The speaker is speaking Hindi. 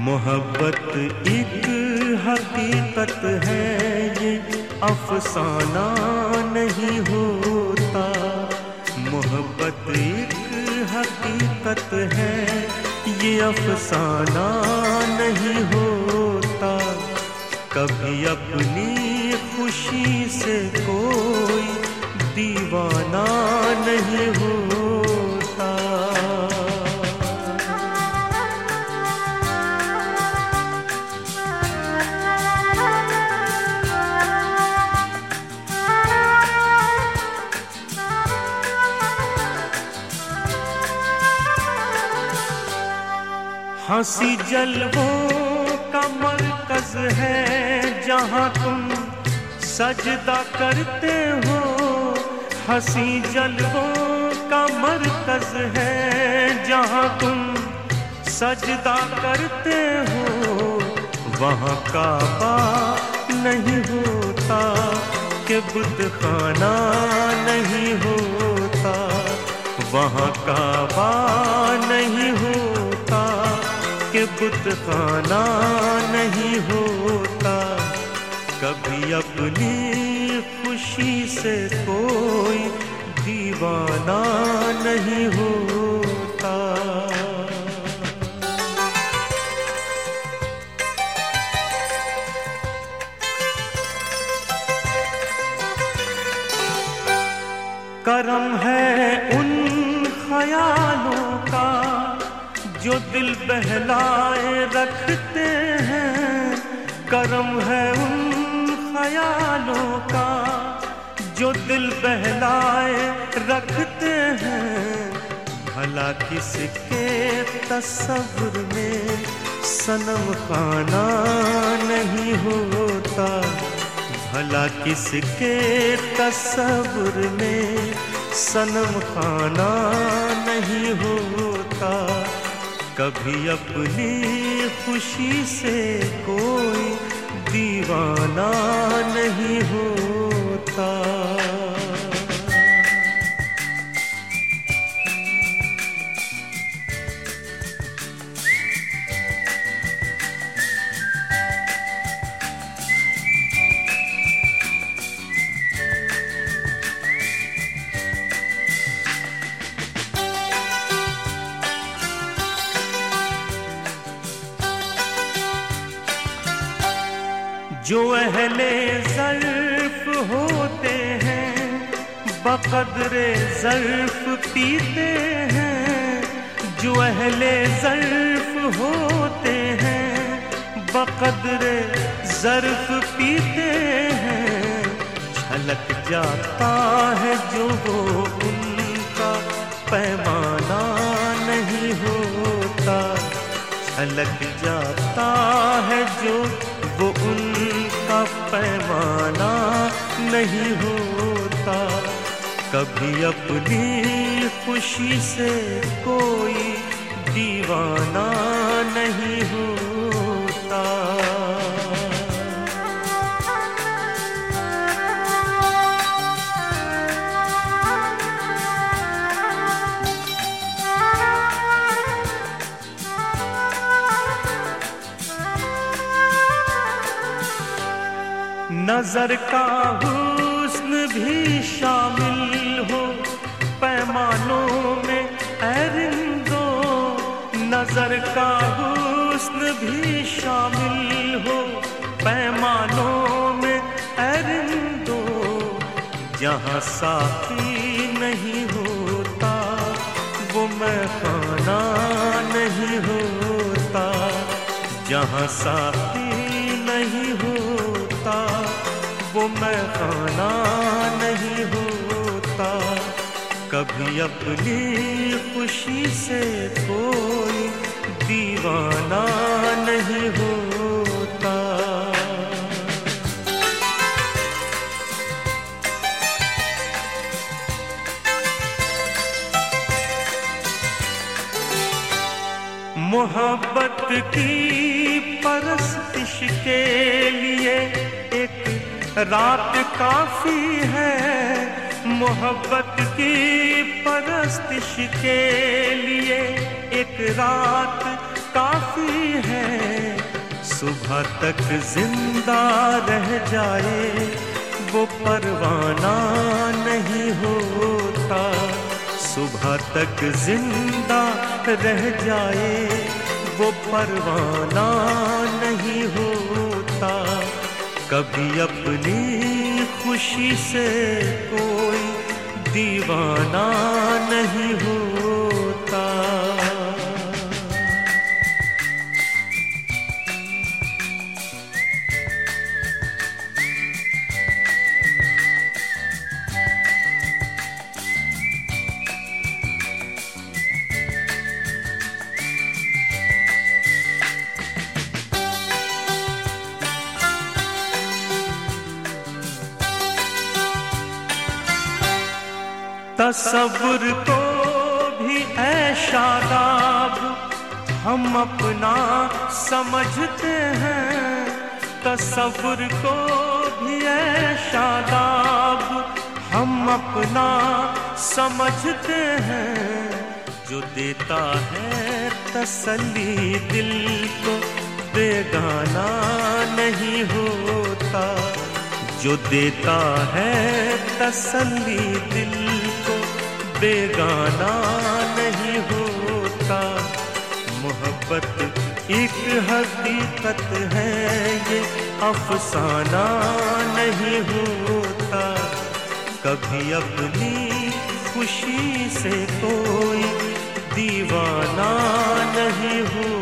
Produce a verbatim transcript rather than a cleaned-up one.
मोहब्बत एक हकीकत है, ये अफसाना नहीं होता। मोहब्बत एक हकीकत है, ये अफसाना नहीं होता। कभी अपनी खुशी से कोई दीवाना नहीं होता। हंसी जलवों का मरकज है, जहां तुम सजदा करते हो। हंसी जलवों का मरकज है, जहां तुम सजदा करते हो। वहां काबा नहीं होता कि बुतखाना नहीं होता। वहां काबा नहीं होता कि बुतखाना नहीं होता। कभी अपनी खुशी से कोई दीवाना नहीं होता। करम है उन ख्यालों का जो दिल बहलाए रखते हैं। करम है उन ख्यालों का जो दिल बहलाए रखते हैं। भला किसके तस्वुर में सनम खाना नहीं होता। भला किसके तस्वुर में सनम खाना नहीं होता। कभी अपनी खुशी से कोई दीवाना नहीं होता। जो अहले ज़र्फ़ होते हैं, बक़द्रे ज़र्फ़ पीते हैं। जो अहले ज़र्फ़ होते हैं, बक़द्रे ज़र्फ़ पीते हैं। छलक जाता है जो वो उनका पैमाना नहीं होता। छलक जाता है जो वो उनका पैमाना नहीं होता। कभी अपनी खुशी से कोई दीवाना नहीं होता। नजर का हुस्न भी शामिल हो पैमानों में ऐ रिंदो। नजर का हुस्न भी शामिल हो पैमानों में ऐ रिंदो। जहाँ साथी नहीं होता वो मैखाना नहीं होता। जहाँ साथी नहीं होता वो मैखाना नहीं होता। कभी अपनी खुशी से कोई दीवाना नहीं होता। मोहब्बत की परस्तिश के लिए एक रात काफी है। मोहब्बत की परस्तिश के लिए एक रात काफी है। सुबह तक जिंदा रह जाए वो परवाना नहीं होता। सुबह तक जिंदा रह जाए वो परवाना नहीं होता। कभी अपनी खुशी से कोई दीवाना नहीं होता। तसव्वुर को भी ऐ शादाब हम अपना समझते हैं। तसव्वुर को भी ऐ शादाब हम अपना समझते हैं। जो देता है तसल्ली दिल को बेगाना नहीं होता। जो देता है तसल्ली दिल को बेगाना नहीं होता। मोहब्बत एक हकीकत है ये अफसाना नहीं होता। कभी अपनी खुशी से कोई दीवाना नहीं होता।